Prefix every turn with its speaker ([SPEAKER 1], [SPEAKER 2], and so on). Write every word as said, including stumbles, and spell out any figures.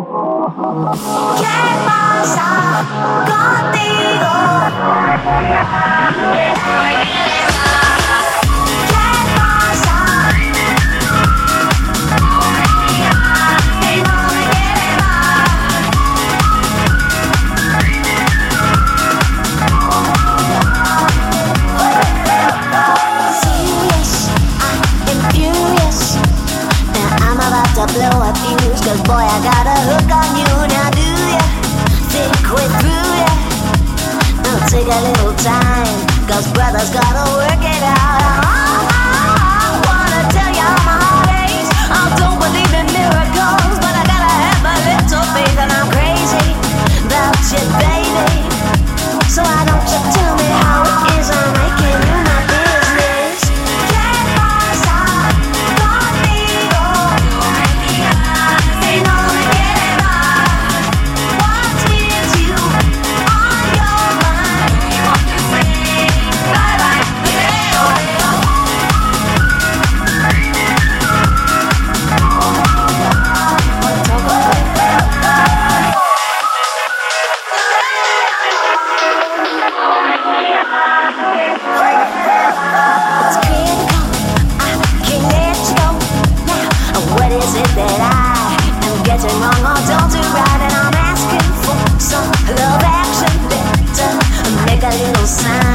[SPEAKER 1] ¿Qué pasa contigo? ¿Qué pasa? Y no me quiere más. Serious, I'm furious. Now I'm about to blow a fuse, 'cause boy I got a hook on you. Now do ya think we're through ya? Now take a little time, 'cause brothers gotta work it out. I wanna tell you my heart aches. I don't believe in miracles, but I gotta have a little faith. And I'm crazy about you, baby. So why don't you tell me how it is I'm making you my business? ¿Qué pasa conmigo? Y no me quiere más. What is you on your mind? Bye bye, video. It's critical, I can't let you go. Now, what is it that I am getting wrong or don't do right? And I'm asking for some love action, better make a little sound.